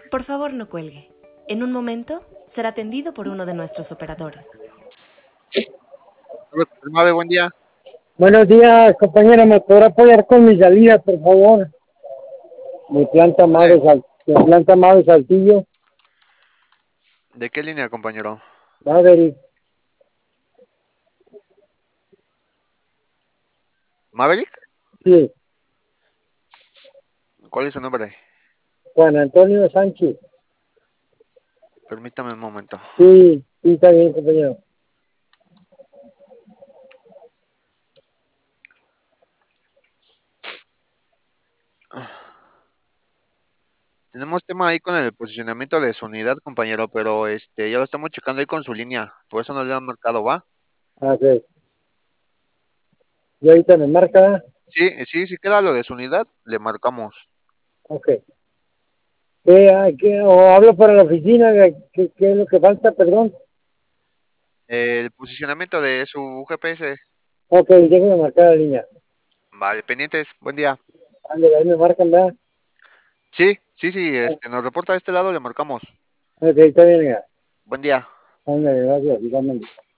Por favor, no cuelgue. En un momento será atendido por uno de nuestros operadores. Mave, buen día. Buenos días, compañera. ¿Me podrá apoyar con mi salida, por favor? Mi planta Mave Saltillo, ¿De qué línea, compañero? Maverick. ¿Maverick? Sí, ¿Cuál es su nombre? Juan Antonio Sánchez. Permítame un momento. Sí, sí, está bien, compañero. Tenemos tema ahí con el posicionamiento de su unidad, compañero, pero ya lo estamos checando ahí con su línea. Por eso no le han marcado, ¿va? Ok. Y ahorita me marca. Sí, sí, sí queda lo de su unidad, le marcamos. Ok. O hablo para la oficina? ¿Qué es lo que falta? Perdón. El posicionamiento de su GPS. Ok, déjenme marcar la línea. Vale, pendientes, buen día. Ándale, ahí me marcan, ¿verdad? Sí, sí, sí, nos reporta de este lado, le marcamos. Ok, está bien, ya. Buen día. Ándale, gracias, igualmente.